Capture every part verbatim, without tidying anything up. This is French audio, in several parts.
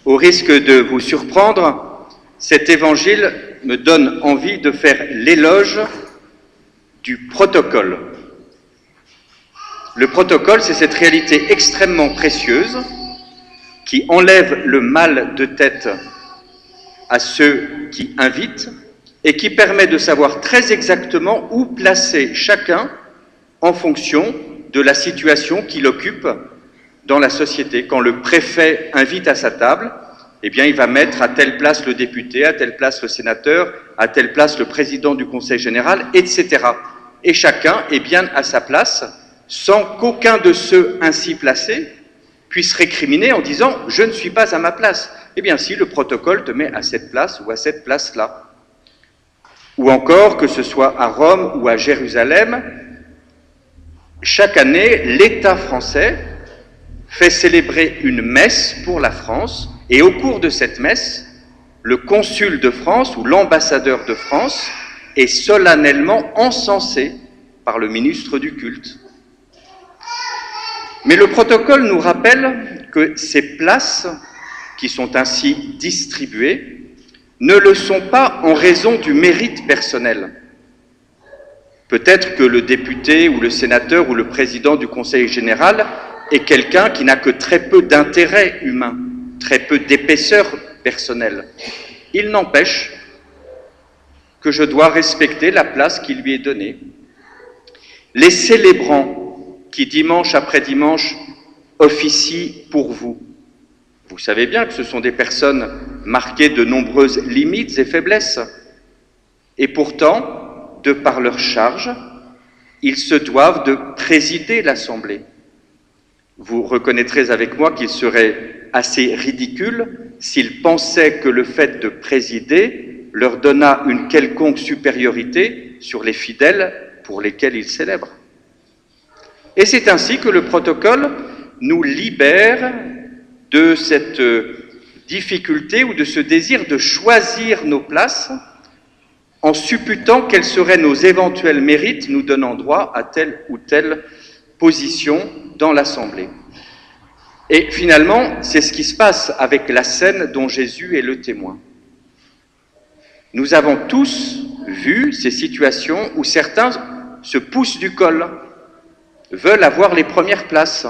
Au risque de vous surprendre, cet évangile me donne envie de faire l'éloge du protocole. Le protocole, c'est cette réalité extrêmement précieuse qui enlève le mal de tête à ceux qui invitent et qui permet de savoir très exactement où placer chacun en fonction de la situation qu'il occupe dans la société. Quand le préfet invite à sa table, eh bien, il va mettre à telle place le député, à telle place le sénateur, à telle place le président du conseil général, et cetera. Et chacun est bien à sa place, sans qu'aucun de ceux ainsi placés puisse récriminer en disant « je ne suis pas à ma place ». Eh bien si, le protocole te met à cette place ou à cette place-là. Ou encore, que ce soit à Rome ou à Jérusalem, chaque année, l'État français fait célébrer une messe pour la France, et au cours de cette messe, le consul de France ou l'ambassadeur de France est solennellement encensé par le ministre du culte. Mais le protocole nous rappelle que ces places qui sont ainsi distribuées ne le sont pas en raison du mérite personnel. Peut-être que le député ou le sénateur ou le président du conseil général est quelqu'un qui n'a que très peu d'intérêt humain, très peu d'épaisseur personnelle. Il n'empêche que je dois respecter la place qui lui est donnée. Les célébrants qui, dimanche après dimanche, officient pour vous, vous savez bien que ce sont des personnes marquées de nombreuses limites et faiblesses. Et pourtant, de par leur charge, ils se doivent de présider l'Assemblée. Vous reconnaîtrez avec moi qu'il serait assez ridicule s'ils pensaient que le fait de présider leur donna une quelconque supériorité sur les fidèles pour lesquels ils célèbrent. Et c'est ainsi que le protocole nous libère de cette difficulté ou de ce désir de choisir nos places en supputant quels seraient nos éventuels mérites nous donnant droit à telle ou telle position dans l'Assemblée. Et finalement, c'est ce qui se passe avec la scène dont Jésus est le témoin. Nous avons tous vu ces situations où certains se poussent du col, veulent avoir les premières places.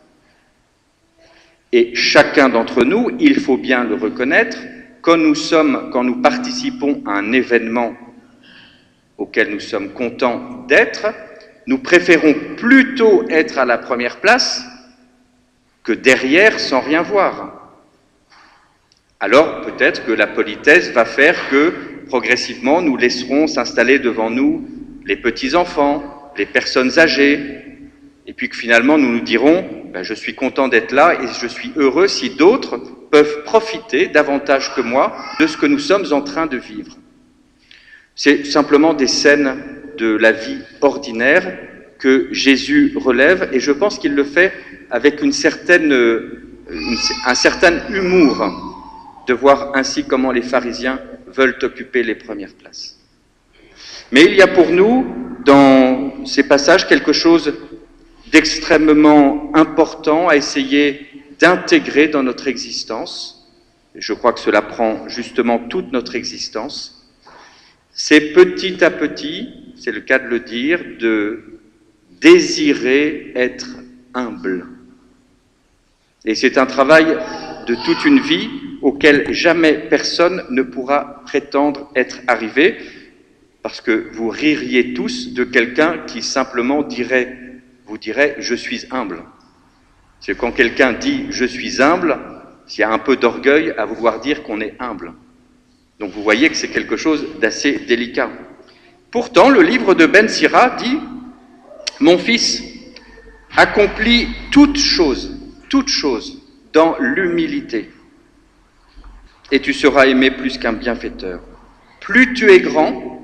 Et chacun d'entre nous, il faut bien le reconnaître, quand nous sommes, quand nous participons à un événement auquel nous sommes contents d'être, nous préférons plutôt être à la première place que derrière sans rien voir. Alors peut-être que la politesse va faire que progressivement nous laisserons s'installer devant nous les petits-enfants, les personnes âgées, et puis que finalement nous nous dirons ben, « je suis content d'être là et je suis heureux si d'autres peuvent profiter davantage que moi de ce que nous sommes en train de vivre ». C'est simplement des scènes de la vie ordinaire que Jésus relève, et je pense qu'il le fait avec une certaine, une, un certain humour de voir ainsi comment les pharisiens veulent occuper les premières places. Mais il y a pour nous, dans ces passages, quelque chose d'extrêmement important à essayer d'intégrer dans notre existence. Et je crois que cela prend justement toute notre existence. C'est petit à petit, c'est le cas de le dire, de désirer être humble. Et c'est un travail de toute une vie auquel jamais personne ne pourra prétendre être arrivé, parce que vous ririez tous de quelqu'un qui simplement dirait, vous dirait « je suis humble ». C'est quand quelqu'un dit « je suis humble », s'il y a un peu d'orgueil à vouloir dire qu'on est humble. Donc vous voyez que c'est quelque chose d'assez délicat. Pourtant, le livre de Ben Sira dit « Mon fils, accomplis toute chose, toute chose dans l'humilité, et tu seras aimé plus qu'un bienfaiteur. Plus tu es grand,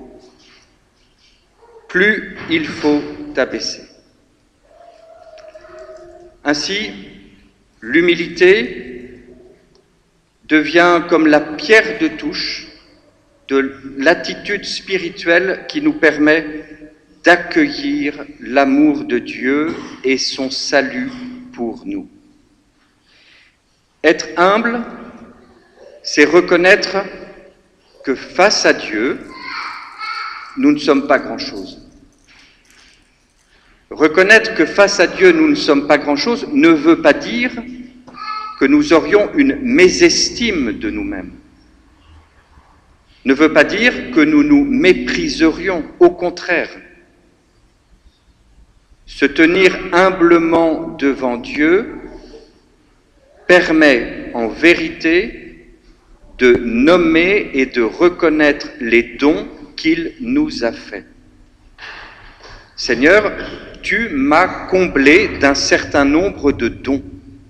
plus il faut t'abaisser. » Ainsi, l'humilité devient comme la pierre de touche de l'attitude spirituelle qui nous permet d'accueillir l'amour de Dieu et son salut pour nous. Être humble, c'est reconnaître que face à Dieu, nous ne sommes pas grand-chose. Reconnaître que face à Dieu, nous ne sommes pas grand-chose ne veut pas dire que nous aurions une mésestime de nous-mêmes. Ne veut pas dire que nous nous mépriserions, au contraire. Se tenir humblement devant Dieu permet en vérité de nommer et de reconnaître les dons qu'il nous a faits. Seigneur, tu m'as comblé d'un certain nombre de dons.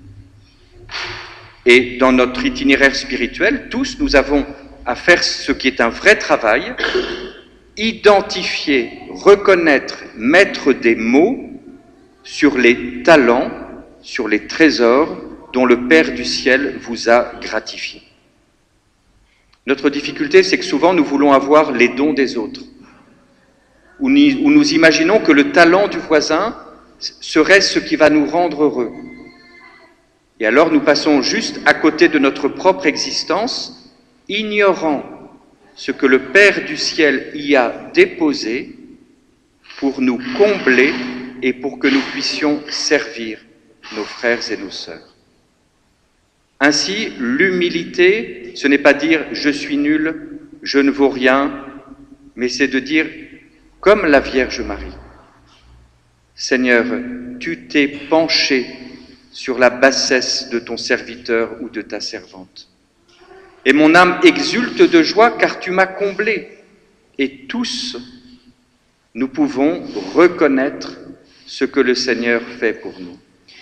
Et dans notre itinéraire spirituel, tous nous avons à faire ce qui est un vrai travail, identifier, reconnaître, mettre des mots sur les talents, sur les trésors dont le Père du ciel vous a gratifié. Notre difficulté, c'est que souvent nous voulons avoir les dons des autres, où nous, où nous imaginons que le talent du voisin serait ce qui va nous rendre heureux. Et alors nous passons juste à côté de notre propre existence, ignorant ce que le Père du ciel y a déposé pour nous combler et pour que nous puissions servir nos frères et nos sœurs. Ainsi, l'humilité, ce n'est pas dire « je suis nul, je ne vaux rien », mais c'est de dire, comme la Vierge Marie, « Seigneur, tu t'es penché sur la bassesse de ton serviteur ou de ta servante. Et mon âme exulte de joie car tu m'as comblé. » Et tous, nous pouvons reconnaître ce que le Seigneur fait pour nous.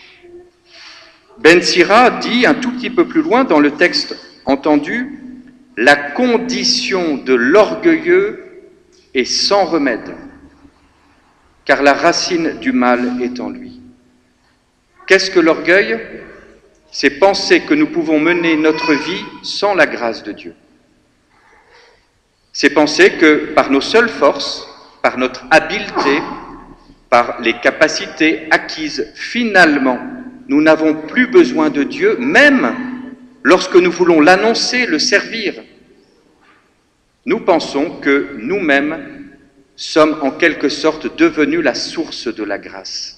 Ben Sira dit un tout petit peu plus loin dans le texte entendu, « La condition de l'orgueilleux est sans remède, car la racine du mal est en lui. » Qu'est-ce que l'orgueil ? C'est penser que nous pouvons mener notre vie sans la grâce de Dieu. C'est penser que par nos seules forces, par notre habileté, par les capacités acquises, finalement, nous n'avons plus besoin de Dieu, même lorsque nous voulons l'annoncer, le servir. Nous pensons que nous-mêmes sommes en quelque sorte devenus la source de la grâce.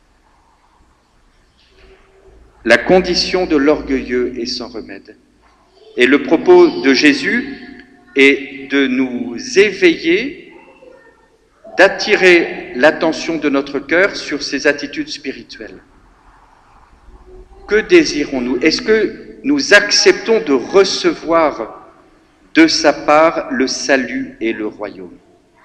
La condition de l'orgueilleux est sans remède. Et le propos de Jésus est de nous éveiller, d'attirer l'attention de notre cœur sur ses attitudes spirituelles. Que désirons-nous? Est-ce que nous acceptons de recevoir de sa part le salut et le royaume?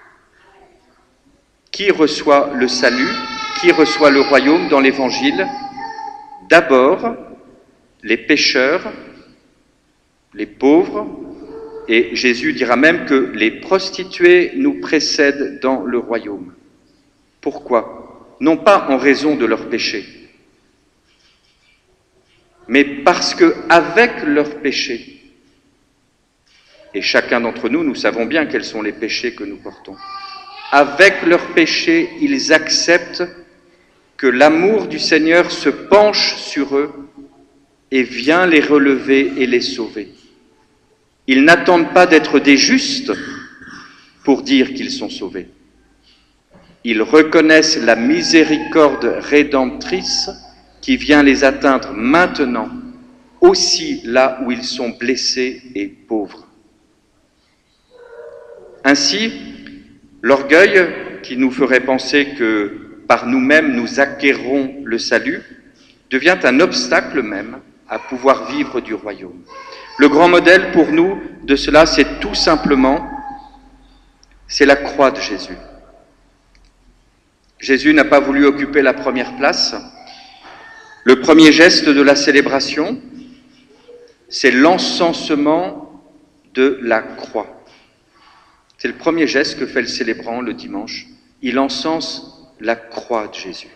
Qui reçoit le salut? Qui reçoit le royaume dans l'Évangile? D'abord, les pécheurs, les pauvres, et Jésus dira même que les prostituées nous précèdent dans le royaume. Pourquoi? Non pas en raison de leurs péchés, mais parce qu'avec leurs péchés, et chacun d'entre nous, nous savons bien quels sont les péchés que nous portons, avec leurs péchés, ils acceptent que l'amour du Seigneur se penche sur eux et vient les relever et les sauver. Ils n'attendent pas d'être des justes pour dire qu'ils sont sauvés. Ils reconnaissent la miséricorde rédemptrice qui vient les atteindre maintenant, aussi là où ils sont blessés et pauvres. Ainsi, l'orgueil qui nous ferait penser que par nous-mêmes nous acquérons le salut, devient un obstacle même à pouvoir vivre du royaume. Le grand modèle pour nous de cela, c'est tout simplement, c'est la croix de Jésus. Jésus n'a pas voulu occuper la première place. Le premier geste de la célébration, c'est l'encensement de la croix. C'est le premier geste que fait le célébrant le dimanche. Il encense la croix de Jésus.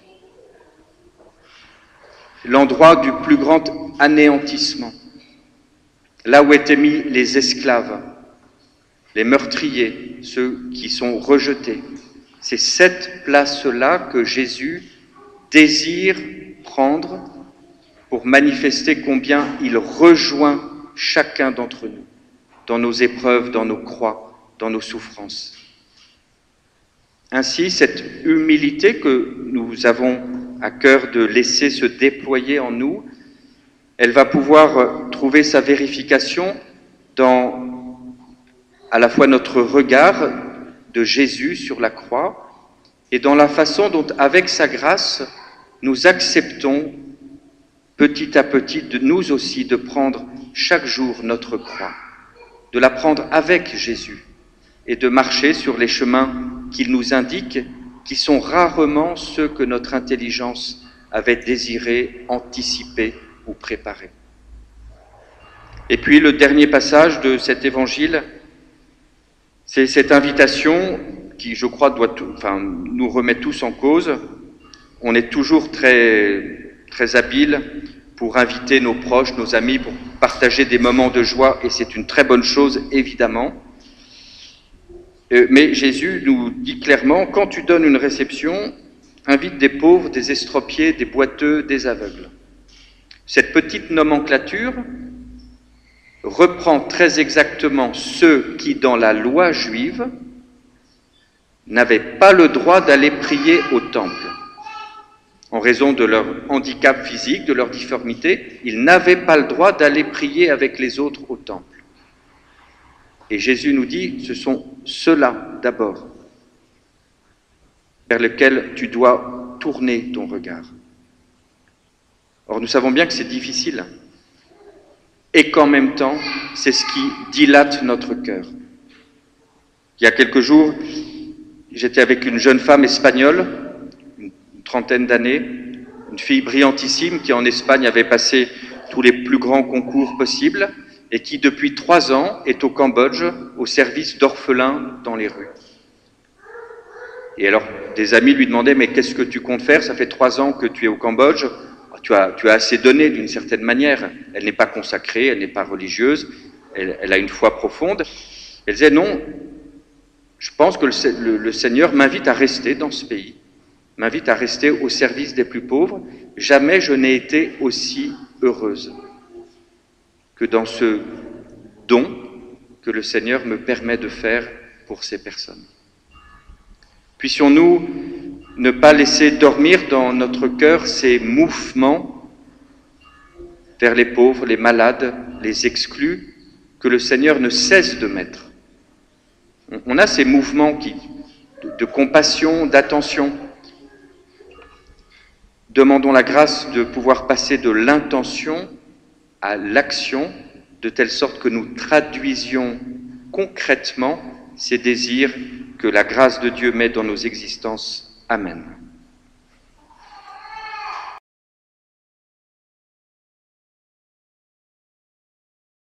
L'endroit du plus grand anéantissement, là où étaient mis les esclaves, les meurtriers, ceux qui sont rejetés. C'est cette place-là que Jésus désire prendre pour manifester combien il rejoint chacun d'entre nous, dans nos épreuves, dans nos croix, dans nos souffrances. Ainsi, cette humilité que nous avons à cœur de laisser se déployer en nous, elle va pouvoir trouver sa vérification dans à la fois notre regard de Jésus sur la croix et dans la façon dont, avec sa grâce, nous acceptons petit à petit, de nous aussi, de prendre chaque jour notre croix, de la prendre avec Jésus et de marcher sur les chemins qu'il nous indique, qui sont rarement ceux que notre intelligence avait désiré, anticipé ou préparé. Et puis le dernier passage de cet évangile, c'est cette invitation qui, je crois, doit tout, enfin, nous remet tous en cause. On est toujours très, très habile pour inviter nos proches, nos amis, pour partager des moments de joie, et c'est une très bonne chose, évidemment. Euh, mais Jésus nous dit clairement, quand tu donnes une réception, invite des pauvres, des estropiés, des boiteux, des aveugles. Cette petite nomenclature reprend très exactement ceux qui, dans la loi juive, n'avaient pas le droit d'aller prier au temple. En raison de leur handicap physique, de leur difformité, ils n'avaient pas le droit d'aller prier avec les autres au temple. Et Jésus nous dit, ce sont ceux-là d'abord vers lesquels tu dois tourner ton regard. Or, nous savons bien que c'est difficile et qu'en même temps, c'est ce qui dilate notre cœur. Il y a quelques jours, j'étais avec une jeune femme espagnole, une trentaine d'années, une fille brillantissime qui en Espagne avait passé tous les plus grands concours possibles et qui depuis trois ans est au Cambodge au service d'orphelins dans les rues. Et alors des amis lui demandaient « mais qu'est-ce que tu comptes faire? Ça fait trois ans que tu es au Cambodge, tu as, tu as assez donné d'une certaine manière. » Elle n'est pas consacrée, elle n'est pas religieuse, elle, elle a une foi profonde. Elle disait « non, je pense que le, le, le Seigneur m'invite à rester dans ce pays, m'invite à rester au service des plus pauvres. Jamais je n'ai été aussi heureuse que dans ce don que le Seigneur me permet de faire pour ces personnes. » Puissions-nous ne pas laisser dormir dans notre cœur ces mouvements vers les pauvres, les malades, les exclus, que le Seigneur ne cesse de mettre. On a ces mouvements qui, de, de compassion, d'attention. Demandons la grâce de pouvoir passer de l'intention à l'action, de telle sorte que nous traduisions concrètement ces désirs que la grâce de Dieu met dans nos existences. Amen.